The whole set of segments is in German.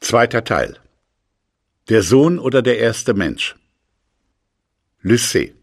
Zweiter Teil. Der Sohn oder der erste Mensch? Lycée.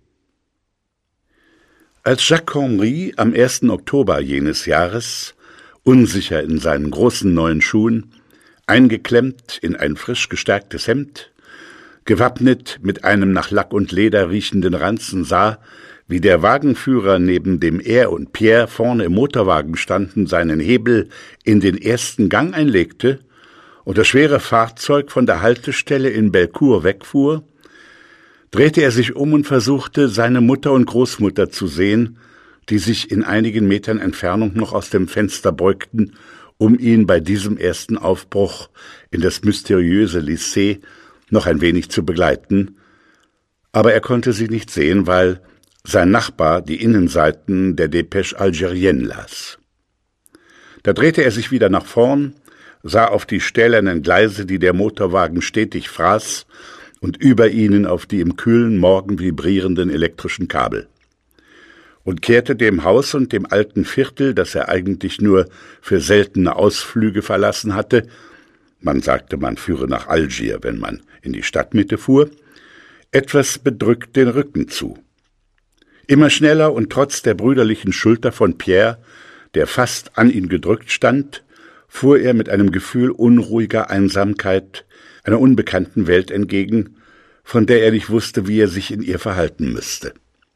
Als Jacques Henri am 1. Oktober jenes Jahres, unsicher in seinen großen neuen Schuhen, eingeklemmt in ein frisch gestärktes Hemd, gewappnet mit einem nach Lack und Leder riechenden Ranzen sah, wie der Wagenführer, neben dem er und Pierre vorne im Motorwagen standen, seinen Hebel in den ersten Gang einlegte und das schwere Fahrzeug von der Haltestelle in Belcourt wegfuhr, drehte er sich um und versuchte, seine Mutter und Großmutter zu sehen, die sich in einigen Metern Entfernung noch aus dem Fenster beugten, um ihn bei diesem ersten Aufbruch in das mysteriöse Lycée noch ein wenig zu begleiten, aber er konnte sie nicht sehen, weil sein Nachbar die Innenseiten der Dépêche Algérienne las. Da drehte er sich wieder nach vorn, sah auf die stählernen Gleise, die der Motorwagen stetig fraß, und über ihnen auf die im kühlen Morgen vibrierenden elektrischen Kabel, und kehrte dem Haus und dem alten Viertel, das er eigentlich nur für seltene Ausflüge verlassen hatte — man sagte, man führe nach Algier, wenn man in die Stadtmitte fuhr — etwas bedrückt den Rücken zu. Immer schneller und trotz der brüderlichen Schulter von Pierre, der fast an ihn gedrückt stand, fuhr er mit einem Gefühl unruhiger Einsamkeit einer unbekannten Welt entgegen, von der er nicht wusste, wie er sich in ihr verhalten müsste.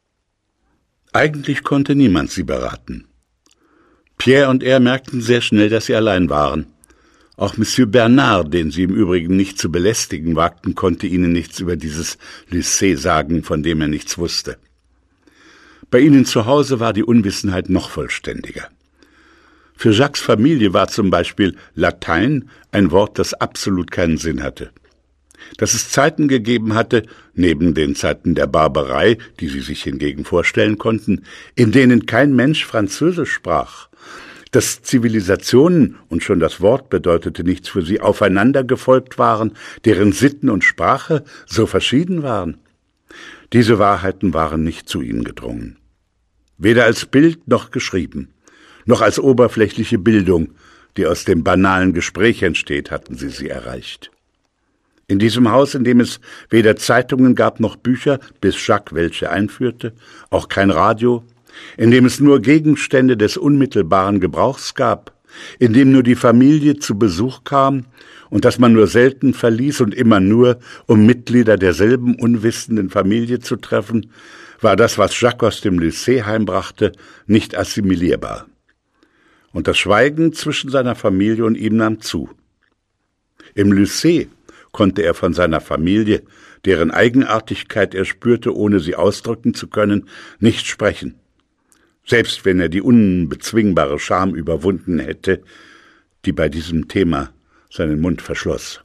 Eigentlich konnte niemand sie beraten. Pierre und er merkten sehr schnell, dass sie allein waren. Auch Monsieur Bernard, den sie im Übrigen nicht zu belästigen wagten, konnte ihnen nichts über dieses Lycée sagen, von dem er nichts wusste. Bei ihnen zu Hause war die Unwissenheit noch vollständiger. Für Jacques' Familie war zum Beispiel Latein ein Wort, das absolut keinen Sinn hatte. Dass es Zeiten gegeben hatte, neben den Zeiten der Barbarei, die sie sich hingegen vorstellen konnten, in denen kein Mensch Französisch sprach, dass Zivilisationen, und schon das Wort bedeutete nichts für sie, aufeinander gefolgt waren, deren Sitten und Sprache so verschieden waren. Diese Wahrheiten waren nicht zu ihnen gedrungen. Weder als Bild noch geschrieben, noch als oberflächliche Bildung, die aus dem banalen Gespräch entsteht, hatten sie erreicht. In diesem Haus, in dem es weder Zeitungen gab noch Bücher, bis Jacques welche einführte, auch kein Radio, in dem es nur Gegenstände des unmittelbaren Gebrauchs gab, in dem nur die Familie zu Besuch kam und das man nur selten verließ und immer nur, um Mitglieder derselben unwissenden Familie zu treffen, war das, was Jacques aus dem Lycée heimbrachte, nicht assimilierbar. Und das Schweigen zwischen seiner Familie und ihm nahm zu. Im Lycée konnte er von seiner Familie, deren Eigenartigkeit er spürte, ohne sie ausdrücken zu können, nicht sprechen. Selbst wenn er die unbezwingbare Scham überwunden hätte, die bei diesem Thema seinen Mund verschloss.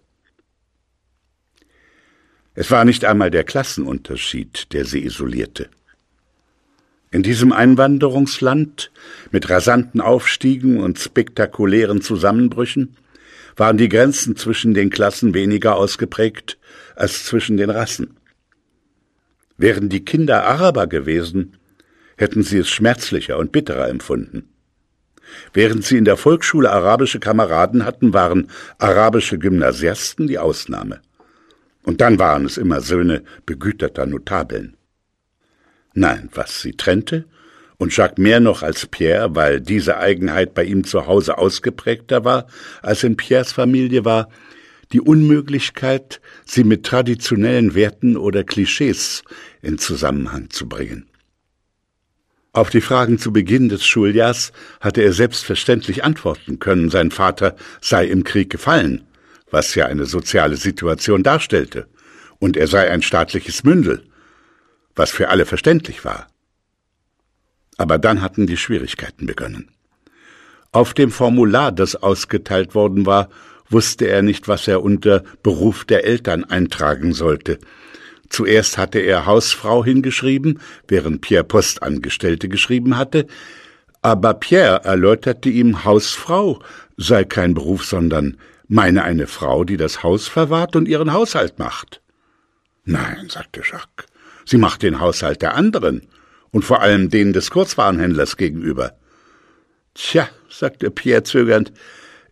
Es war nicht einmal der Klassenunterschied, der sie isolierte. In diesem Einwanderungsland mit rasanten Aufstiegen und spektakulären Zusammenbrüchen waren die Grenzen zwischen den Klassen weniger ausgeprägt als zwischen den Rassen. Wären die Kinder Araber gewesen, hätten sie es schmerzlicher und bitterer empfunden. Während sie in der Volksschule arabische Kameraden hatten, waren arabische Gymnasiasten die Ausnahme. Und dann waren es immer Söhne begüterter Notabeln. Nein, was sie trennte, und Jacques mehr noch als Pierre, weil diese Eigenheit bei ihm zu Hause ausgeprägter war als in Pierres Familie, war die Unmöglichkeit, sie mit traditionellen Werten oder Klischees in Zusammenhang zu bringen. Auf die Fragen zu Beginn des Schuljahrs hatte er selbstverständlich antworten können, sein Vater sei im Krieg gefallen, was ja eine soziale Situation darstellte, und er sei ein staatliches Mündel, was für alle verständlich war. Aber dann hatten die Schwierigkeiten begonnen. Auf dem Formular, das ausgeteilt worden war, wusste er nicht, was er unter Beruf der Eltern eintragen sollte. Zuerst hatte er Hausfrau hingeschrieben, während Pierre Postangestellte geschrieben hatte, aber Pierre erläuterte ihm, Hausfrau sei kein Beruf, sondern meine eine Frau, die das Haus verwahrt und ihren Haushalt macht. Nein, sagte Jacques, sie macht den Haushalt der anderen und vor allem den des Kurzwarenhändlers gegenüber. Tja, sagte Pierre zögernd,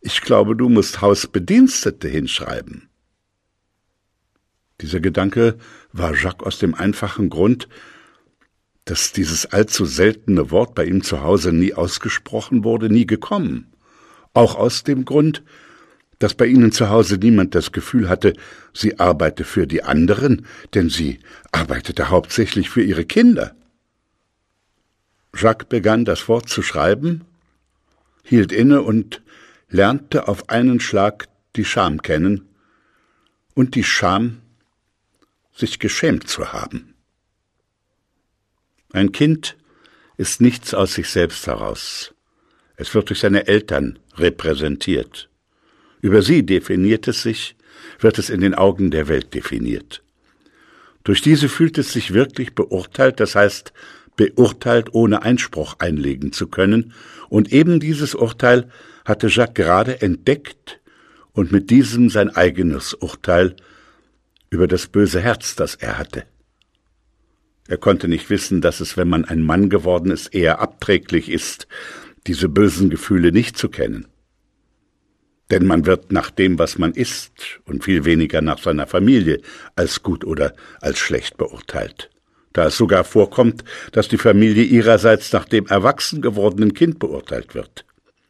Ich glaube, du musst Hausbedienstete hinschreiben. Dieser Gedanke war Jacques aus dem einfachen Grund, dass dieses allzu seltene Wort bei ihm zu Hause nie ausgesprochen wurde, nie gekommen. Auch aus dem Grund, dass bei ihnen zu Hause niemand das Gefühl hatte, sie arbeite für die anderen, denn sie arbeitete hauptsächlich für ihre Kinder. Jacques begann, das Wort zu schreiben, hielt inne und lernte auf einen Schlag die Scham kennen und die Scham, sich geschämt zu haben. Ein Kind ist nichts aus sich selbst heraus. Es wird durch seine Eltern repräsentiert. Über sie definiert es sich, wird es in den Augen der Welt definiert. Durch diese fühlt es sich wirklich beurteilt, das heißt beurteilt, ohne Einspruch einlegen zu können, und eben dieses Urteil hatte Jacques gerade entdeckt und mit diesem sein eigenes Urteil über das böse Herz, das er hatte. Er konnte nicht wissen, dass es, wenn man ein Mann geworden ist, eher abträglich ist, diese bösen Gefühle nicht zu kennen. Denn man wird nach dem, was man ist, und viel weniger nach seiner Familie, als gut oder als schlecht beurteilt. Da es sogar vorkommt, dass die Familie ihrerseits nach dem erwachsen gewordenen Kind beurteilt wird.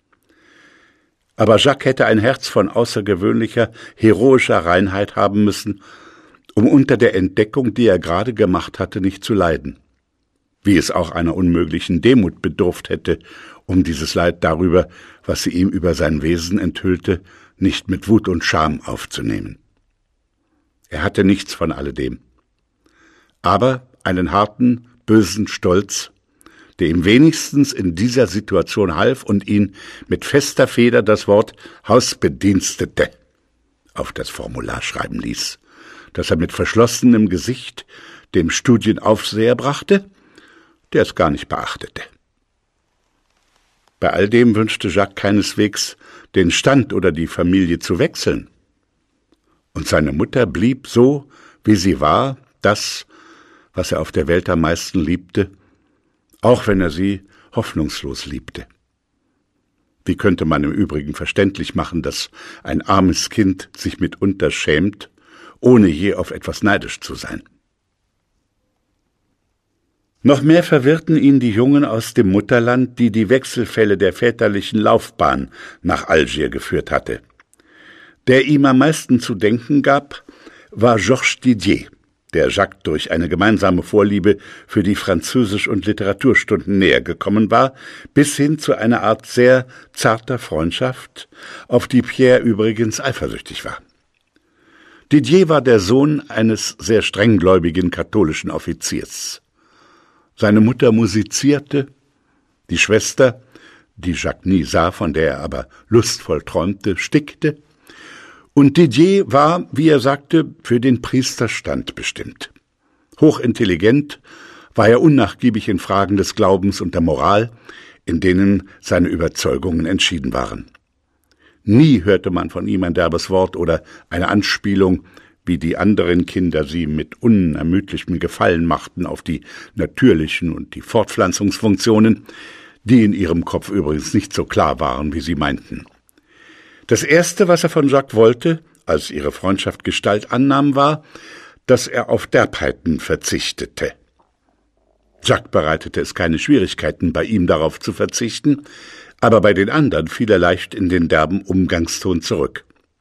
Aber Jacques hätte ein Herz von außergewöhnlicher, heroischer Reinheit haben müssen, um unter der Entdeckung, die er gerade gemacht hatte, nicht zu leiden. Wie es auch einer unmöglichen Demut bedurft hätte, um dieses Leid darüber, was sie ihm über sein Wesen enthüllte, nicht mit Wut und Scham aufzunehmen. Er hatte nichts von alledem, aber einen harten, bösen Stolz, der ihm wenigstens in dieser Situation half und ihn mit fester Feder das Wort Hausbedienstete auf das Formular schreiben ließ, das er mit verschlossenem Gesicht dem Studienaufseher brachte, der es gar nicht beachtete. Bei all dem wünschte Jacques keineswegs, den Stand oder die Familie zu wechseln. Und seine Mutter blieb so, wie sie war, das, was er auf der Welt am meisten liebte, auch wenn er sie hoffnungslos liebte. Wie könnte man im Übrigen verständlich machen, dass ein armes Kind sich mitunter schämt, ohne je auf etwas neidisch zu sein? Noch mehr verwirrten ihn die Jungen aus dem Mutterland, die die Wechselfälle der väterlichen Laufbahn nach Algier geführt hatte. Der ihm am meisten zu denken gab, war Georges Didier, der Jacques durch eine gemeinsame Vorliebe für die Französisch- und Literaturstunden näher gekommen war, bis hin zu einer Art sehr zarter Freundschaft, auf die Pierre übrigens eifersüchtig war. Didier war der Sohn eines sehr strenggläubigen katholischen Offiziers. Seine Mutter musizierte, die Schwester, die Jacques nie sah, von der er aber lustvoll träumte, stickte, und Didier war, wie er sagte, für den Priesterstand bestimmt. Hochintelligent war er unnachgiebig in Fragen des Glaubens und der Moral, in denen seine Überzeugungen entschieden waren. Nie hörte man von ihm ein derbes Wort oder eine Anspielung, wie die anderen Kinder sie mit unermüdlichem Gefallen machten auf die natürlichen und die Fortpflanzungsfunktionen, die in ihrem Kopf übrigens nicht so klar waren, wie sie meinten. Das Erste, was er von Jacques wollte, als ihre Freundschaft Gestalt annahm, war, dass er auf Derbheiten verzichtete. Jacques bereitete es keine Schwierigkeiten, bei ihm darauf zu verzichten, aber bei den anderen fiel er leicht in den derben Umgangston zurück.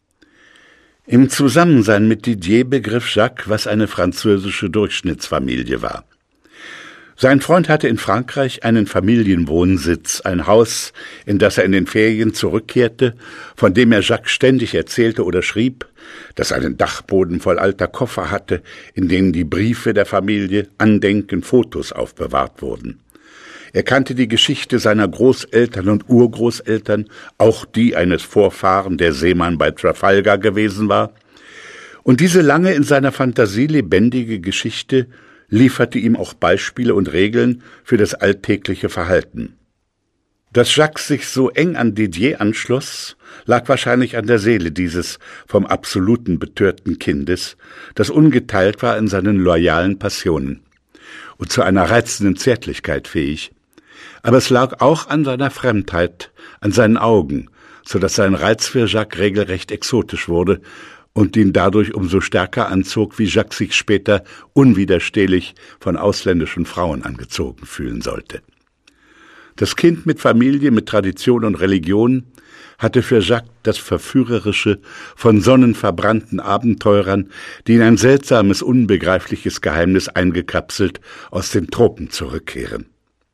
Im Zusammensein mit Didier begriff Jacques, was eine französische Durchschnittsfamilie war. Sein Freund hatte in Frankreich einen Familienwohnsitz, ein Haus, in das er in den Ferien zurückkehrte, von dem er Jacques ständig erzählte oder schrieb, das einen Dachboden voll alter Koffer hatte, in denen die Briefe der Familie, Andenken, Fotos aufbewahrt wurden. Er kannte die Geschichte seiner Großeltern und Urgroßeltern, auch die eines Vorfahren, der Seemann bei Trafalgar gewesen war, und diese lange in seiner Fantasie lebendige Geschichte lieferte ihm auch Beispiele und Regeln für das alltägliche Verhalten. Dass Jacques sich so eng an Didier anschloss, lag wahrscheinlich an der Seele dieses vom absoluten betörten Kindes, das ungeteilt war in seinen loyalen Passionen und zu einer reizenden Zärtlichkeit fähig. Aber es lag auch an seiner Fremdheit, an seinen Augen, so dass sein Reiz für Jacques regelrecht exotisch wurde und ihn dadurch umso stärker anzog, wie Jacques sich später unwiderstehlich von ausländischen Frauen angezogen fühlen sollte. Das Kind mit Familie, mit Tradition und Religion hatte für Jacques das Verführerische von sonnenverbrannten Abenteurern, die in ein seltsames, unbegreifliches Geheimnis eingekapselt aus den Tropen zurückkehren.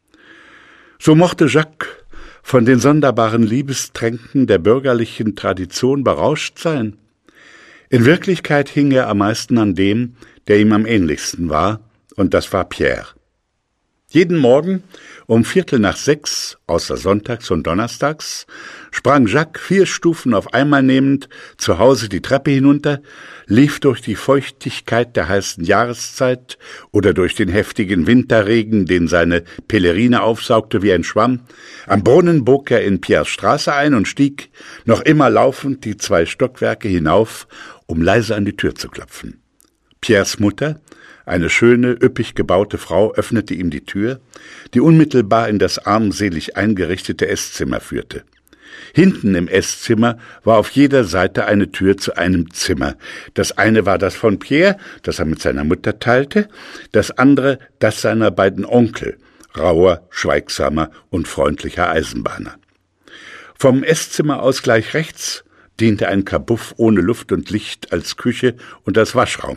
So mochte Jacques von den sonderbaren Liebestränken der bürgerlichen Tradition berauscht sein. In Wirklichkeit hing er am meisten an dem, der ihm am ähnlichsten war, und das war Pierre. Jeden Morgen um 5:45, außer sonntags und donnerstags, sprang Jacques 4 Stufen auf einmal nehmend zu Hause die Treppe hinunter, lief durch die Feuchtigkeit der heißen Jahreszeit oder durch den heftigen Winterregen, den seine Pelerine aufsaugte wie ein Schwamm. Am Brunnen bog er in Pierres Straße ein und stieg, noch immer laufend, die 2 Stockwerke hinauf, um leise an die Tür zu klopfen. Pierres Mutter, eine schöne, üppig gebaute Frau, öffnete ihm die Tür, die unmittelbar in das armselig eingerichtete Esszimmer führte. Hinten im Esszimmer war auf jeder Seite eine Tür zu einem Zimmer. Das eine war das von Pierre, das er mit seiner Mutter teilte, das andere das seiner beiden Onkel, rauer, schweigsamer und freundlicher Eisenbahner. Vom Esszimmer aus gleich rechts diente ein Kabuff ohne Luft und Licht als Küche und als Waschraum.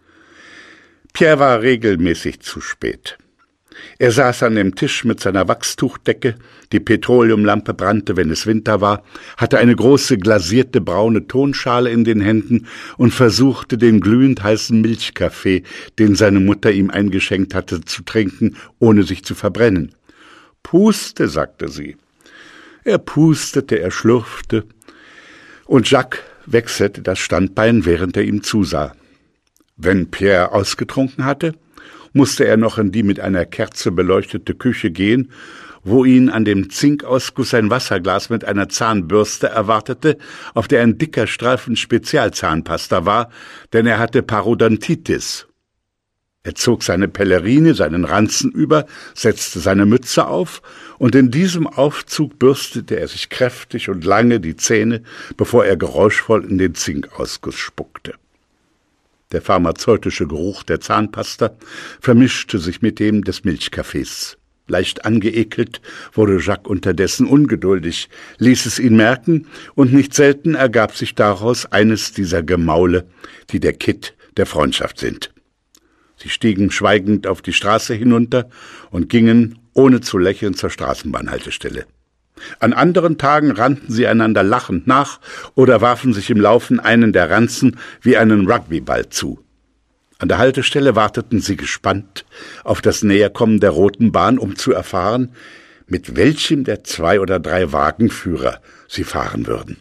Pierre war regelmäßig zu spät. Er saß an dem Tisch mit seiner Wachstuchdecke, die Petroleumlampe brannte, wenn es Winter war, hatte eine große glasierte braune Tonschale in den Händen und versuchte, den glühend heißen Milchkaffee, den seine Mutter ihm eingeschenkt hatte, zu trinken, ohne sich zu verbrennen. »Puste«, sagte sie. Er pustete, er schlürfte, und Jacques wechselte das Standbein, während er ihm zusah. Wenn Pierre ausgetrunken hatte, musste er noch in die mit einer Kerze beleuchtete Küche gehen, wo ihn an dem Zinkausguss ein Wasserglas mit einer Zahnbürste erwartete, auf der ein dicker Streifen Spezialzahnpasta war, denn er hatte Parodontitis. Er zog seine Pelerine, seinen Ranzen über, setzte seine Mütze auf, und in diesem Aufzug bürstete er sich kräftig und lange die Zähne, bevor er geräuschvoll in den Zinkausguss spuckte. Der pharmazeutische Geruch der Zahnpasta vermischte sich mit dem des Milchkaffees. Leicht angeekelt wurde Jacques unterdessen ungeduldig, ließ es ihn merken, und nicht selten ergab sich daraus eines dieser Gemaule, die der Kitt der Freundschaft sind. Sie stiegen schweigend auf die Straße hinunter und gingen, ohne zu lächeln, zur Straßenbahnhaltestelle. An anderen Tagen rannten sie einander lachend nach oder warfen sich im Laufen einen der Ranzen wie einen Rugbyball zu. An der Haltestelle warteten sie gespannt auf das Näherkommen der roten Bahn, um zu erfahren, mit welchem der 2 oder 3 Wagenführer sie fahren würden.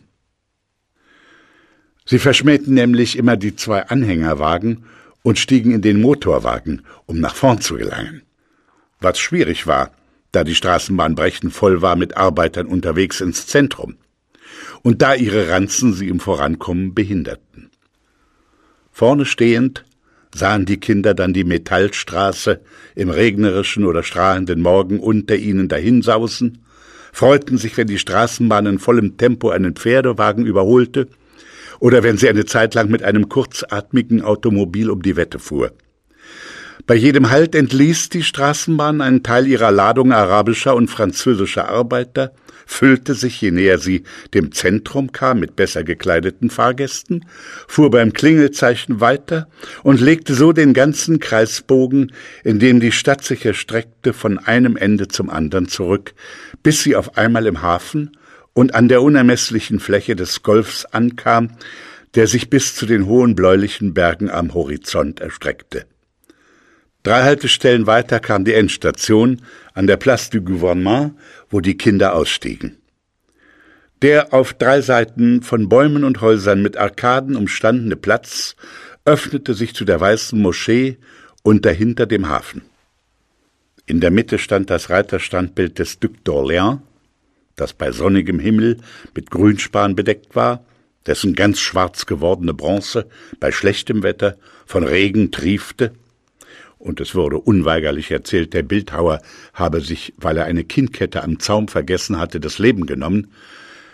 Sie verschmähten nämlich immer die 2 Anhängerwagen und stiegen in den Motorwagen, um nach vorn zu gelangen. Was schwierig war, da die Straßenbahn brechend voll war mit Arbeitern unterwegs ins Zentrum und da ihre Ranzen sie im Vorankommen behinderten. Vorne stehend sahen die Kinder dann die Metallstraße im regnerischen oder strahlenden Morgen unter ihnen dahinsausen, freuten sich, wenn die Straßenbahn in vollem Tempo einen Pferdewagen überholte oder wenn sie eine Zeit lang mit einem kurzatmigen Automobil um die Wette fuhr. Bei jedem Halt entließ die Straßenbahn einen Teil ihrer Ladung arabischer und französischer Arbeiter, füllte sich, je näher sie dem Zentrum kam, mit besser gekleideten Fahrgästen, fuhr beim Klingelzeichen weiter und legte so den ganzen Kreisbogen, in dem die Stadt sich erstreckte, von einem Ende zum anderen zurück, bis sie auf einmal im Hafen und an der unermesslichen Fläche des Golfs ankam, der sich bis zu den hohen bläulichen Bergen am Horizont erstreckte. 3 Haltestellen weiter kam die Endstation an der Place du Gouvernement, wo die Kinder ausstiegen. Der auf 3 Seiten von Bäumen und Häusern mit Arkaden umstandene Platz öffnete sich zu der weißen Moschee und dahinter dem Hafen. In der Mitte stand das Reiterstandbild des Duc d'Orléans, das bei sonnigem Himmel mit Grünspan bedeckt war, dessen ganz schwarz gewordene Bronze bei schlechtem Wetter von Regen triefte, und es wurde unweigerlich erzählt, der Bildhauer habe sich, weil er eine Kinnkette am Zaum vergessen hatte, das Leben genommen.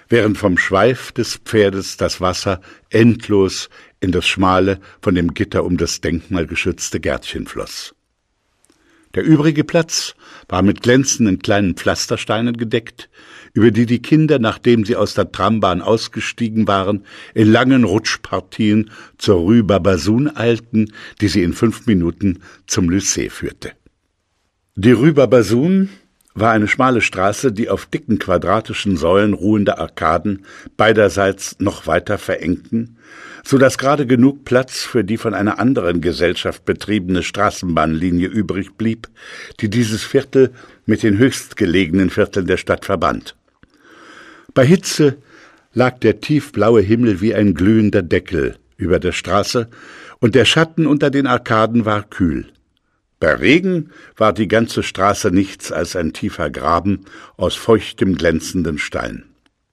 während vom Schweif des Pferdes das Wasser endlos in das schmale, von dem Gitter um das Denkmal geschützte Gärtchen floss. Der übrige Platz war mit glänzenden kleinen Pflastersteinen gedeckt, über die die Kinder, nachdem sie aus der Trambahn ausgestiegen waren, in langen Rutschpartien zur Rue Barbazoun eilten, die sie in 5 Minuten zum Lycée führte. Die Rue Barbazoun war eine schmale Straße, die auf dicken quadratischen Säulen ruhende Arkaden beiderseits noch weiter verengten, so dass gerade genug Platz für die von einer anderen Gesellschaft betriebene Straßenbahnlinie übrig blieb, die dieses Viertel mit den höchstgelegenen Vierteln der Stadt verband. Bei Hitze lag der tiefblaue Himmel wie ein glühender Deckel über der Straße, und der Schatten unter den Arkaden war kühl. Bei Regen war die ganze Straße nichts als ein tiefer Graben aus feuchtem, glänzendem Stein.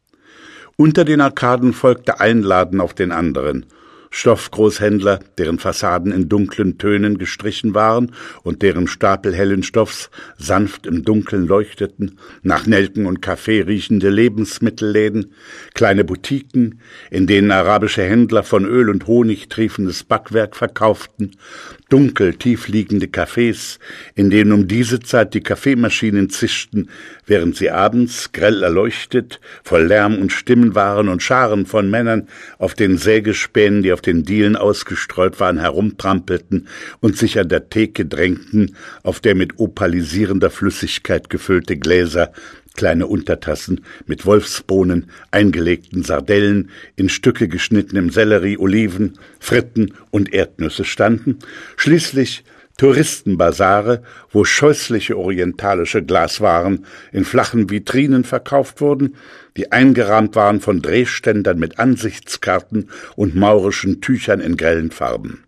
Unter den Arkaden folgte ein Laden auf den anderen, Stoffgroßhändler, deren Fassaden in dunklen Tönen gestrichen waren und deren Stapel hellen Stoffs sanft im Dunkeln leuchteten, nach Nelken und Kaffee riechende Lebensmittelläden, kleine Boutiquen, in denen arabische Händler von Öl und Honig triefendes Backwerk verkauften, dunkel tiefliegende Cafés, in denen um diese Zeit die Kaffeemaschinen zischten, während sie abends, grell erleuchtet, voll Lärm und Stimmen waren und Scharen von Männern auf den Sägespänen, die auf den Dielen ausgestreut waren, herumtrampelten und sich an der Theke drängten, auf der mit opalisierender Flüssigkeit gefüllte Gläser, kleine Untertassen mit Wolfsbohnen, eingelegten Sardellen, in Stücke geschnittenem Sellerie, Oliven, Fritten und Erdnüsse standen, schließlich Touristenbasare, wo scheußliche orientalische Glaswaren in flachen Vitrinen verkauft wurden, die eingerahmt waren von Drehständern mit Ansichtskarten und maurischen Tüchern in grellen Farben.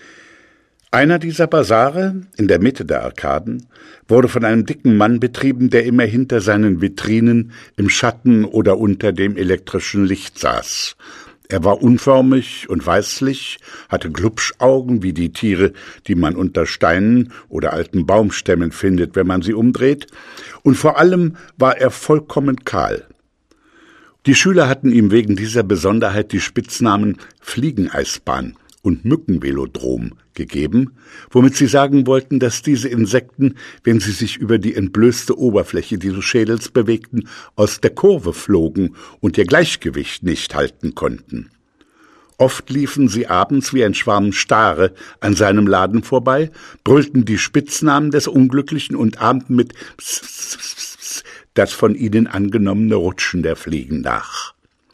Einer dieser Basare, in der Mitte der Arkaden, wurde von einem dicken Mann betrieben, der immer hinter seinen Vitrinen im Schatten oder unter dem elektrischen Licht saß. Er war unförmig und weißlich, hatte Glubschaugen wie die Tiere, die man unter Steinen oder alten Baumstämmen findet, wenn man sie umdreht, und vor allem war er vollkommen kahl. Die Schüler hatten ihm wegen dieser Besonderheit die Spitznamen Fliegeneisbahn und Mückenvelodrom gegeben, womit sie sagen wollten, dass diese Insekten, wenn sie sich über die entblößte Oberfläche dieses Schädels bewegten, aus der Kurve flogen und ihr Gleichgewicht nicht halten konnten. Oft liefen sie abends wie ein Schwarm Stare an seinem Laden vorbei, brüllten die Spitznamen des Unglücklichen und ahmten mit Pss, Pss, Pss, Pss das von ihnen angenommene Rutschen der Fliegen nach.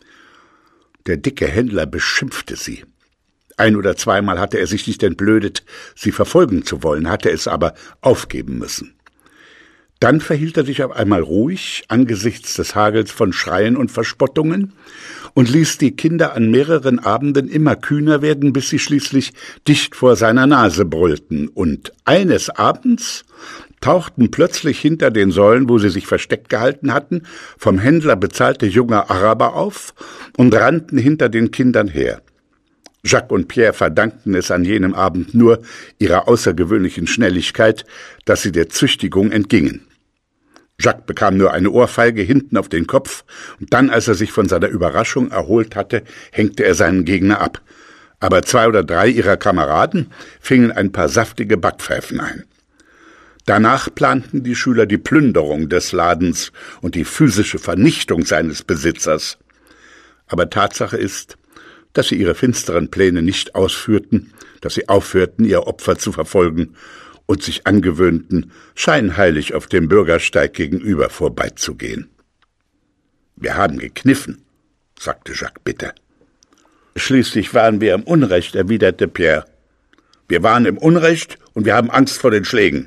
Der dicke Händler beschimpfte sie. 1- oder 2-mal hatte er sich nicht entblödet, sie verfolgen zu wollen, hatte es aber aufgeben müssen. Dann verhielt er sich auf einmal ruhig angesichts des Hagels von Schreien und Verspottungen und ließ die Kinder an mehreren Abenden immer kühner werden, bis sie schließlich dicht vor seiner Nase brüllten. Und eines Abends tauchten plötzlich hinter den Säulen, wo sie sich versteckt gehalten hatten, vom Händler bezahlte junge Araber auf und rannten hinter den Kindern her. Jacques und Pierre verdankten es an jenem Abend nur ihrer außergewöhnlichen Schnelligkeit, dass sie der Züchtigung entgingen. Jacques bekam nur eine Ohrfeige hinten auf den Kopf, und dann, als er sich von seiner Überraschung erholt hatte, hängte er seinen Gegner ab. Aber 2 oder 3 ihrer Kameraden fingen ein paar saftige Backpfeifen ein. Danach planten die Schüler die Plünderung des Ladens und die physische Vernichtung seines Besitzers. Aber Tatsache ist, dass sie ihre finsteren Pläne nicht ausführten, dass sie aufhörten, ihr Opfer zu verfolgen und sich angewöhnten, scheinheilig auf dem Bürgersteig gegenüber vorbeizugehen. »Wir haben gekniffen«, sagte Jacques bitter. »Schließlich waren wir im Unrecht«, erwiderte Pierre. »Wir waren im Unrecht und wir haben Angst vor den Schlägen.«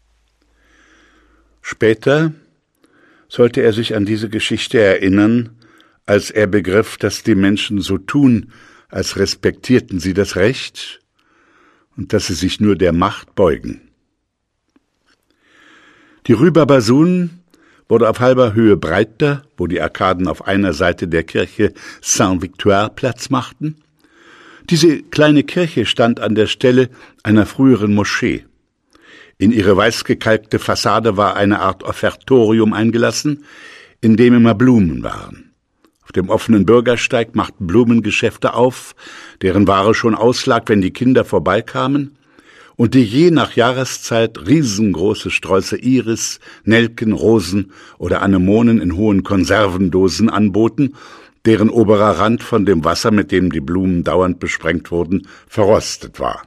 Später sollte er sich an diese Geschichte erinnern, als er begriff, dass die Menschen so tun, als respektierten sie das Recht und dass sie sich nur der Macht beugen. Die Rue Barbazoun wurde auf halber Höhe breiter, wo die Arkaden auf einer Seite der Kirche Saint-Victoire Platz machten. Diese kleine Kirche stand an der Stelle einer früheren Moschee. In ihre weißgekalkte Fassade war eine Art Offertorium eingelassen, in dem immer Blumen waren. Auf dem offenen Bürgersteig machten Blumengeschäfte auf, deren Ware schon auslag, wenn die Kinder vorbeikamen, und die je nach Jahreszeit riesengroße Sträuße Iris, Nelken, Rosen oder Anemonen in hohen Konservendosen anboten, deren oberer Rand von dem Wasser, mit dem die Blumen dauernd besprengt wurden, verrostet war.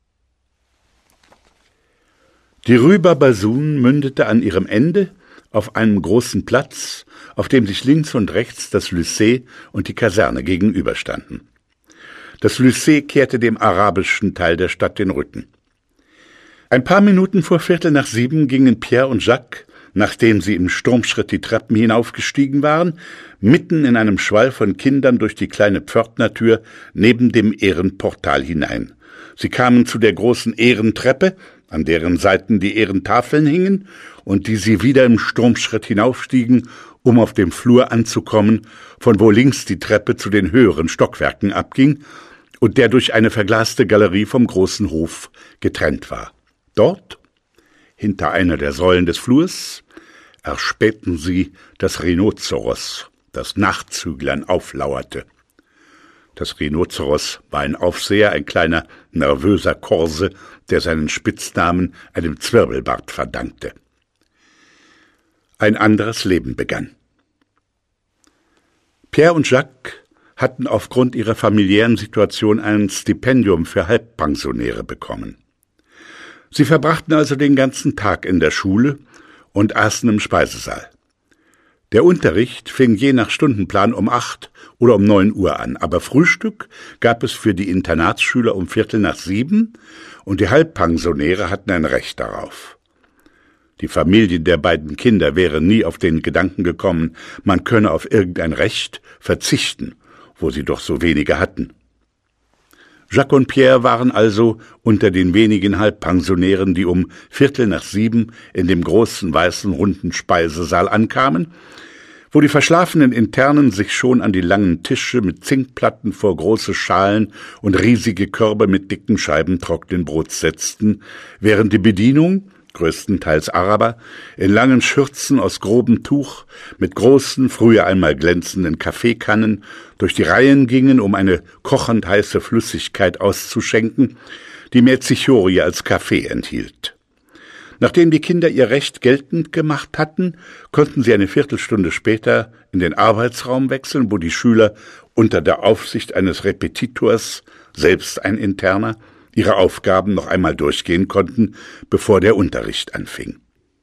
Die Rue Barbazoun mündete an ihrem Ende auf einem großen Platz, auf dem sich links und rechts das Lycée und die Kaserne gegenüberstanden. Das Lycée kehrte dem arabischen Teil der Stadt den Rücken. Ein paar Minuten vor 6:15 gingen Pierre und Jacques, nachdem sie im Sturmschritt die Treppen hinaufgestiegen waren, mitten in einem Schwall von Kindern durch die kleine Pförtnertür neben dem Ehrenportal hinein. Sie kamen zu der großen Ehrentreppe, an deren Seiten die Ehrentafeln hingen und die sie wieder im Sturmschritt hinaufstiegen, um auf dem Flur anzukommen, von wo links die Treppe zu den höheren Stockwerken abging und der durch eine verglaste Galerie vom großen Hof getrennt war. Dort, hinter einer der Säulen des Flurs, erspähten sie das Rhinozeros, das Nachtzüglern auflauerte. Das Rhinozeros war ein Aufseher, ein kleiner, nervöser Korse, der seinen Spitznamen einem Zwirbelbart verdankte. Ein anderes Leben begann. Pierre und Jacques hatten aufgrund ihrer familiären Situation ein Stipendium für Halbpensionäre bekommen. Sie verbrachten also den ganzen Tag in der Schule und aßen im Speisesaal. Der Unterricht fing je nach Stundenplan um 8 oder um 9 Uhr an, aber Frühstück gab es für die Internatsschüler um 6:15 und die Halbpensionäre hatten ein Recht darauf. Die Familien der beiden Kinder wären nie auf den Gedanken gekommen, man könne auf irgendein Recht verzichten, wo sie doch so wenige hatten. Jacques und Pierre waren also unter den wenigen Halbpensionären, die um 6:15 in dem großen, weißen, runden Speisesaal ankamen, wo die verschlafenen Internen sich schon an die langen Tische mit Zinkplatten vor große Schalen und riesige Körbe mit dicken Scheiben trockenen Brots setzten, während die Bedienung, größtenteils Araber, in langen Schürzen aus grobem Tuch mit großen, früher einmal glänzenden Kaffeekannen durch die Reihen gingen, um eine kochend heiße Flüssigkeit auszuschenken, die mehr Zichorie als Kaffee enthielt. Nachdem die Kinder ihr Recht geltend gemacht hatten, konnten sie eine Viertelstunde später in den Arbeitsraum wechseln, wo die Schüler unter der Aufsicht eines Repetitors, selbst ein Interner, ihre Aufgaben noch einmal durchgehen konnten, bevor der Unterricht anfing.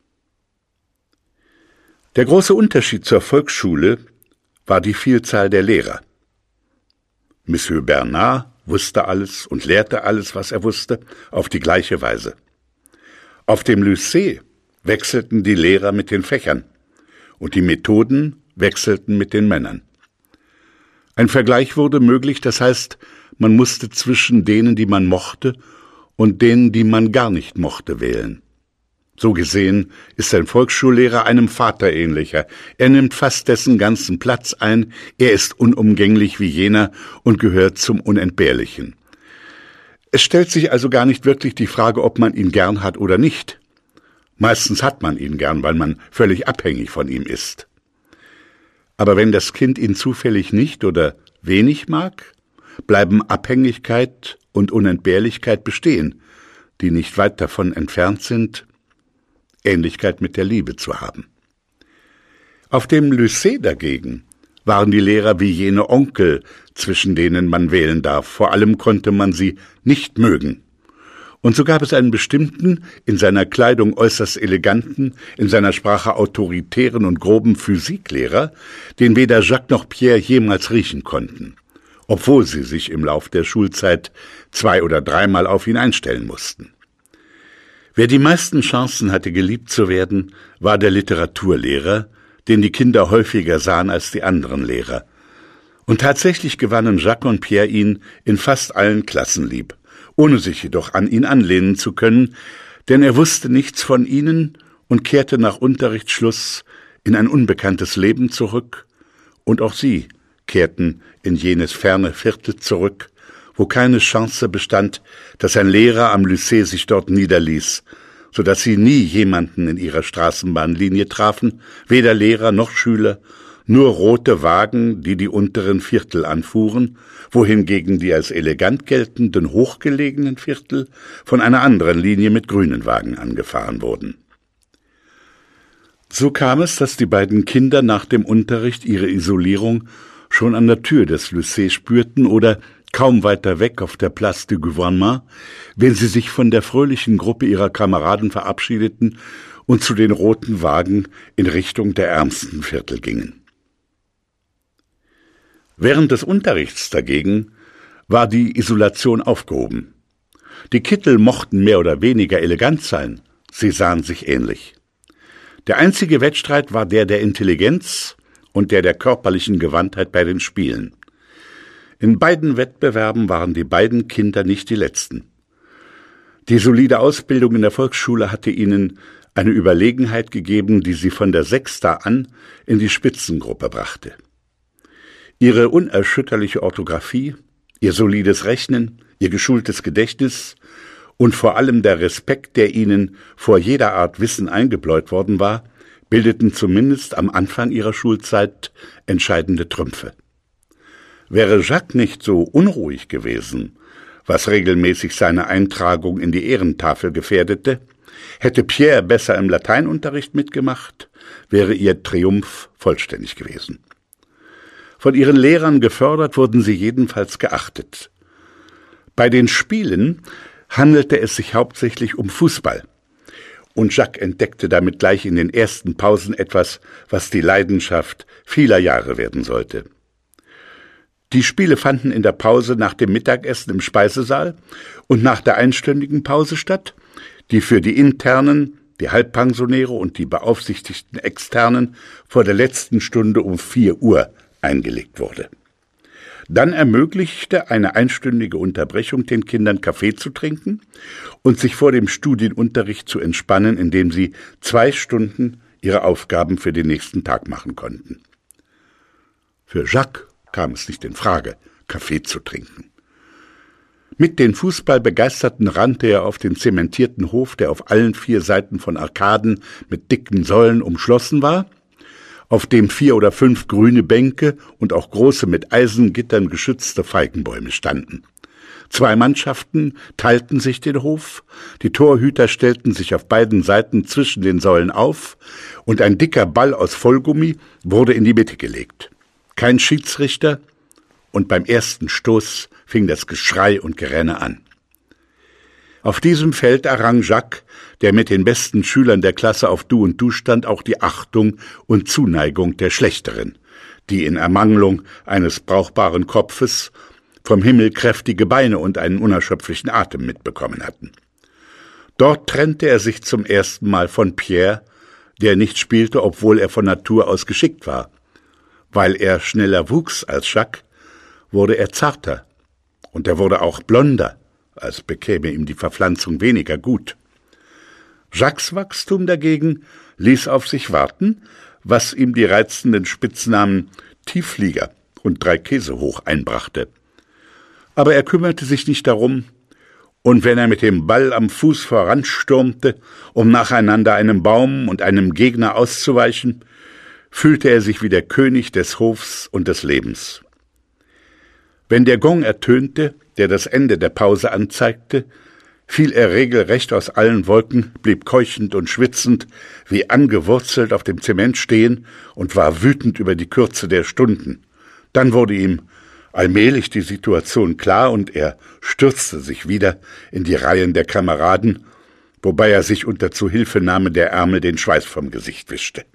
Der große Unterschied zur Volksschule war die Vielzahl der Lehrer. Monsieur Bernard wusste alles und lehrte alles, was er wusste, auf die gleiche Weise. Auf dem Lycée wechselten die Lehrer mit den Fächern und die Methoden wechselten mit den Männern. Ein Vergleich wurde möglich, das heißt, man musste zwischen denen, die man mochte, und denen, die man gar nicht mochte, wählen. So gesehen ist ein Volksschullehrer einem Vater ähnlicher. Er nimmt fast dessen ganzen Platz ein, er ist unumgänglich wie jener und gehört zum Unentbehrlichen. Es stellt sich also gar nicht wirklich die Frage, ob man ihn gern hat oder nicht. Meistens hat man ihn gern, weil man völlig abhängig von ihm ist. Aber wenn das Kind ihn zufällig nicht oder wenig mag, bleiben Abhängigkeit und Unentbehrlichkeit bestehen, die nicht weit davon entfernt sind, Ähnlichkeit mit der Liebe zu haben. Auf dem Lycée dagegen waren die Lehrer wie jene Onkel, zwischen denen man wählen darf. Vor allem konnte man sie nicht mögen. Und so gab es einen bestimmten, in seiner Kleidung äußerst eleganten, in seiner Sprache autoritären und groben Physiklehrer, den weder Jacques noch Pierre jemals riechen konnten, obwohl sie sich im Lauf der Schulzeit 2- oder 3-mal auf ihn einstellen mussten. Wer die meisten Chancen hatte, geliebt zu werden, war der Literaturlehrer, den die Kinder häufiger sahen als die anderen Lehrer. Und tatsächlich gewannen Jacques und Pierre ihn in fast allen Klassen lieb, ohne sich jedoch an ihn anlehnen zu können, denn er wusste nichts von ihnen und kehrte nach Unterrichtsschluss in ein unbekanntes Leben zurück, und auch sie kehrten in jenes ferne Viertel zurück, wo keine Chance bestand, dass ein Lehrer am Lycée sich dort niederließ, so dass sie nie jemanden in ihrer Straßenbahnlinie trafen, weder Lehrer noch Schüler, nur rote Wagen, die die unteren Viertel anfuhren, wohingegen die als elegant geltenden hochgelegenen Viertel von einer anderen Linie mit grünen Wagen angefahren wurden. So kam es, dass die beiden Kinder nach dem Unterricht ihre Isolierung schon an der Tür des Lycée spürten oder kaum weiter weg auf der Place du Gouvernement, wenn sie sich von der fröhlichen Gruppe ihrer Kameraden verabschiedeten und zu den roten Wagen in Richtung der ärmsten Viertel gingen. Während des Unterrichts dagegen war die Isolation aufgehoben. Die Kittel mochten mehr oder weniger elegant sein, sie sahen sich ähnlich. Der einzige Wettstreit war der Intelligenz und der körperlichen Gewandtheit bei den Spielen. In beiden Wettbewerben waren die beiden Kinder nicht die letzten. Die solide Ausbildung in der Volksschule hatte ihnen eine Überlegenheit gegeben, die sie von der Sechster an in die Spitzengruppe brachte. Ihre unerschütterliche Orthographie, ihr solides Rechnen, ihr geschultes Gedächtnis und vor allem der Respekt, der ihnen vor jeder Art Wissen eingebläut worden war, bildeten zumindest am Anfang ihrer Schulzeit entscheidende Trümpfe. Wäre Jacques nicht so unruhig gewesen, was regelmäßig seine Eintragung in die Ehrentafel gefährdete, hätte Pierre besser im Lateinunterricht mitgemacht, wäre ihr Triumph vollständig gewesen. Von ihren Lehrern gefördert wurden sie jedenfalls geachtet. Bei den Spielen handelte es sich hauptsächlich um Fußball. Und Jacques entdeckte damit gleich in den ersten Pausen etwas, was die Leidenschaft vieler Jahre werden sollte. Die Spiele fanden in der Pause nach dem Mittagessen im Speisesaal und nach der einstündigen Pause statt, die für die Internen, die Halbpensionäre und die beaufsichtigten Externen vor der letzten Stunde um 4 Uhr eingelegt wurde. Dann ermöglichte eine einstündige Unterbrechung den Kindern Kaffee zu trinken und sich vor dem Studienunterricht zu entspannen, indem sie 2 Stunden ihre Aufgaben für den nächsten Tag machen konnten. Für Jacques kam es nicht in Frage, Kaffee zu trinken. Mit den Fußballbegeisterten rannte er auf den zementierten Hof, der auf allen 4 Seiten von Arkaden mit dicken Säulen umschlossen war, auf dem 4 oder 5 grüne Bänke und auch große mit Eisengittern geschützte Feigenbäume standen. 2 Mannschaften teilten sich den Hof, die Torhüter stellten sich auf beiden Seiten zwischen den Säulen auf und ein dicker Ball aus Vollgummi wurde in die Mitte gelegt. Kein Schiedsrichter, und beim ersten Stoß fing das Geschrei und Gerenne an. Auf diesem Feld errang Jacques, der mit den besten Schülern der Klasse auf Du und Du stand, auch die Achtung und Zuneigung der Schlechteren, die in Ermangelung eines brauchbaren Kopfes vom Himmel kräftige Beine und einen unerschöpflichen Atem mitbekommen hatten. Dort trennte er sich zum ersten Mal von Pierre, der nicht spielte, obwohl er von Natur aus geschickt war. Weil er schneller wuchs als Jacques, wurde er zarter, und er wurde auch blonder, als bekäme ihm die Verpflanzung weniger gut. Jacques' Wachstum dagegen ließ auf sich warten, was ihm die reizenden Spitznamen Tiefflieger und 3 Käse hoch einbrachte. Aber er kümmerte sich nicht darum, und wenn er mit dem Ball am Fuß voranstürmte, um nacheinander einem Baum und einem Gegner auszuweichen, fühlte er sich wie der König des Hofs und des Lebens. Wenn der Gong ertönte, der das Ende der Pause anzeigte, fiel er regelrecht aus allen Wolken, blieb keuchend und schwitzend, wie angewurzelt auf dem Zement stehen und war wütend über die Kürze der Stunden. Dann wurde ihm allmählich die Situation klar und er stürzte sich wieder in die Reihen der Kameraden, wobei er sich unter Zuhilfenahme der Ärmel den Schweiß vom Gesicht wischte.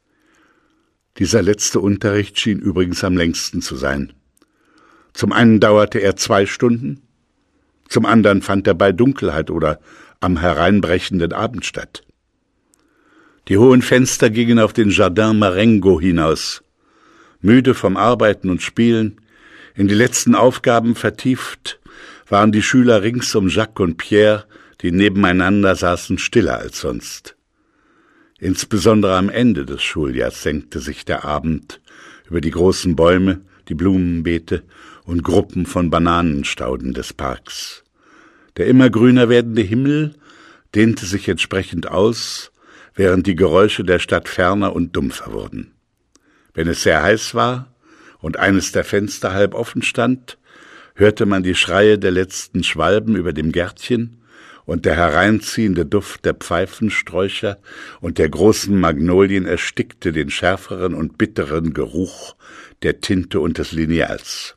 Dieser letzte Unterricht schien übrigens am längsten zu sein. Zum einen dauerte er 2 Stunden, zum anderen fand er bei Dunkelheit oder am hereinbrechenden Abend statt. Die hohen Fenster gingen auf den Jardin Marengo hinaus. Müde vom Arbeiten und Spielen, in die letzten Aufgaben vertieft, waren die Schüler rings um Jacques und Pierre, die nebeneinander saßen, stiller als sonst. Insbesondere am Ende des Schuljahrs senkte sich der Abend über die großen Bäume, die Blumenbeete und Gruppen von Bananenstauden des Parks. Der immer grüner werdende Himmel dehnte sich entsprechend aus, während die Geräusche der Stadt ferner und dumpfer wurden. Wenn es sehr heiß war und eines der Fenster halb offen stand, hörte man die Schreie der letzten Schwalben über dem Gärtchen, und der hereinziehende Duft der Pfeifensträucher und der großen Magnolien erstickte den schärferen und bitteren Geruch der Tinte und des Lineals.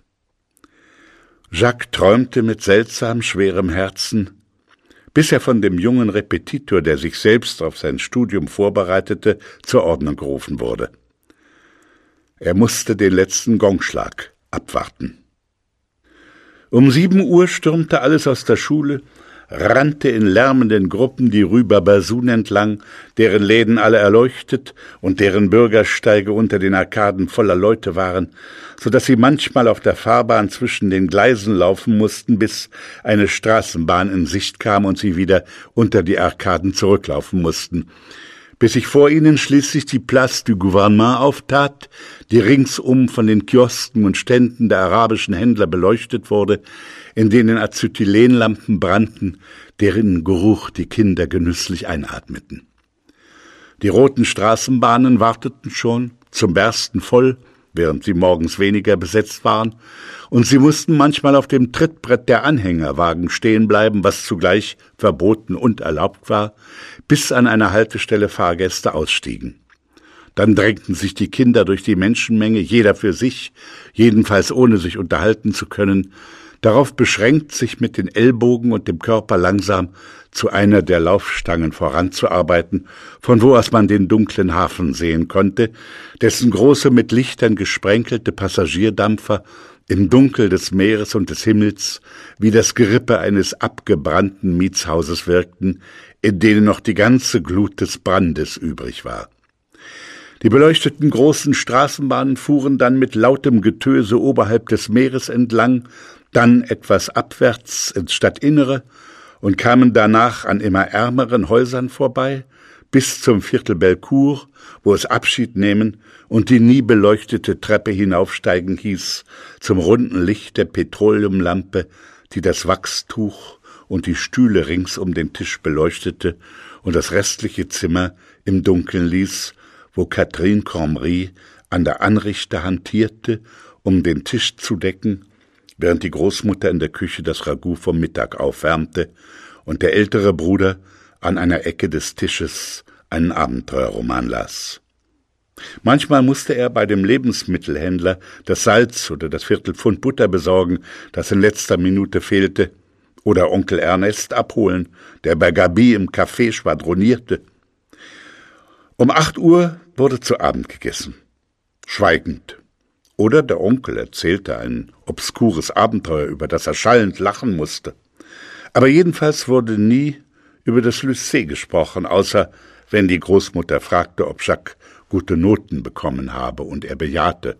Jacques träumte mit seltsam schwerem Herzen, bis er von dem jungen Repetitor, der sich selbst auf sein Studium vorbereitete, zur Ordnung gerufen wurde. Er musste den letzten Gongschlag abwarten. Um 7 Uhr stürmte alles aus der Schule, rannte in lärmenden Gruppen die Rue Bazoun entlang, deren Läden alle erleuchtet und deren Bürgersteige unter den Arkaden voller Leute waren, so dass sie manchmal auf der Fahrbahn zwischen den Gleisen laufen mussten, bis eine Straßenbahn in Sicht kam und sie wieder unter die Arkaden zurücklaufen mussten, bis sich vor ihnen schließlich die Place du Gouvernement auftat, die ringsum von den Kiosken und Ständen der arabischen Händler beleuchtet wurde, in denen Acetylenlampen brannten, deren Geruch die Kinder genüsslich einatmeten. Die roten Straßenbahnen warteten schon, zum Bersten voll, während sie morgens weniger besetzt waren, und sie mussten manchmal auf dem Trittbrett der Anhängerwagen stehen bleiben, was zugleich verboten und erlaubt war, bis an einer Haltestelle Fahrgäste ausstiegen. Dann drängten sich die Kinder durch die Menschenmenge, jeder für sich, jedenfalls ohne sich unterhalten zu können, darauf beschränkt, sich mit den Ellbogen und dem Körper langsam zu einer der Laufstangen voranzuarbeiten, von wo aus man den dunklen Hafen sehen konnte, dessen große mit Lichtern gesprenkelte Passagierdampfer im Dunkel des Meeres und des Himmels wie das Gerippe eines abgebrannten Mietshauses wirkten, in denen noch die ganze Glut des Brandes übrig war. Die beleuchteten großen Straßenbahnen fuhren dann mit lautem Getöse oberhalb des Meeres entlang, dann etwas abwärts ins Stadtinnere und kamen danach an immer ärmeren Häusern vorbei, bis zum Viertel Bellecour, wo es Abschied nehmen und die nie beleuchtete Treppe hinaufsteigen hieß, zum runden Licht der Petroleumlampe, die das Wachstuch und die Stühle rings um den Tisch beleuchtete und das restliche Zimmer im Dunkeln ließ, wo Catherine Cormery an der Anrichte hantierte, um den Tisch zu decken, während die Großmutter in der Küche das Ragout vom Mittag aufwärmte und der ältere Bruder an einer Ecke des Tisches einen Abenteuerroman las. Manchmal musste er bei dem Lebensmittelhändler das Salz oder das Viertelpfund Butter besorgen, das in letzter Minute fehlte, oder Onkel Ernest abholen, der bei Gaby im Café schwadronierte. Um 8 Uhr wurde zu Abend gegessen, schweigend. Oder der Onkel erzählte ein obskures Abenteuer, über das er schallend lachen musste. Aber jedenfalls wurde nie über das Lycée gesprochen, außer wenn die Großmutter fragte, ob Jacques gute Noten bekommen habe, und er bejahte.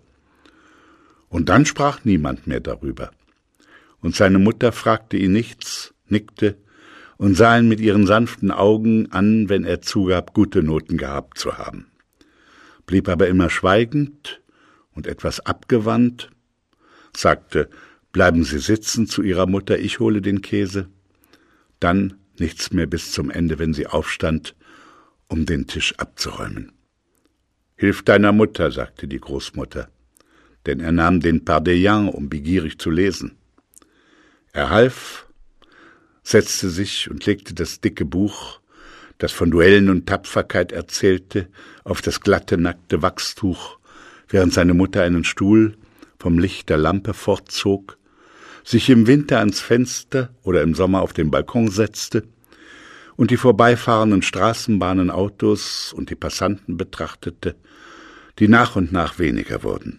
Und dann sprach niemand mehr darüber. Und seine Mutter fragte ihn nichts, nickte und sah ihn mit ihren sanften Augen an, wenn er zugab, gute Noten gehabt zu haben. Blieb aber immer schweigend und etwas abgewandt, sagte, bleiben Sie sitzen zu Ihrer Mutter, ich hole den Käse. Dann nichts mehr bis zum Ende, wenn sie aufstand, um den Tisch abzuräumen. »Hilf deiner Mutter«, sagte die Großmutter, denn er nahm den Pardeillan, um begierig zu lesen. Er half, setzte sich und legte das dicke Buch, das von Duellen und Tapferkeit erzählte, auf das glatte, nackte Wachstuch, während seine Mutter einen Stuhl vom Licht der Lampe fortzog, sich im Winter ans Fenster oder im Sommer auf den Balkon setzte und die vorbeifahrenden Straßenbahnen, Autos und die Passanten betrachtete, die nach und nach weniger wurden.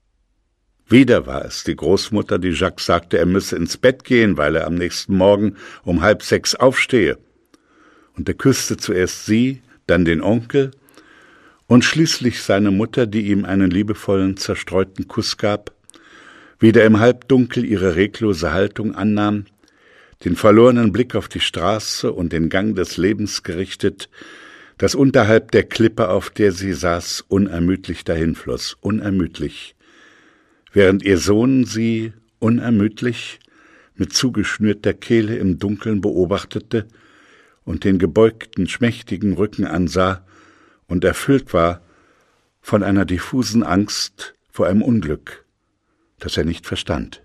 Wieder war es die Großmutter, die Jacques sagte, er müsse ins Bett gehen, weil er am nächsten Morgen um 5:30 aufstehe. Und er küsste zuerst sie, dann den Onkel und schließlich seine Mutter, die ihm einen liebevollen, zerstreuten Kuss gab, wieder im Halbdunkel ihre reglose Haltung annahm, den verlorenen Blick auf die Straße und den Gang des Lebens gerichtet, das unterhalb der Klippe, auf der sie saß, unermüdlich dahinfloss, unermüdlich, während ihr Sohn sie unermüdlich mit zugeschnürter Kehle im Dunkeln beobachtete und den gebeugten, schmächtigen Rücken ansah und erfüllt war von einer diffusen Angst vor einem Unglück, das er nicht verstand.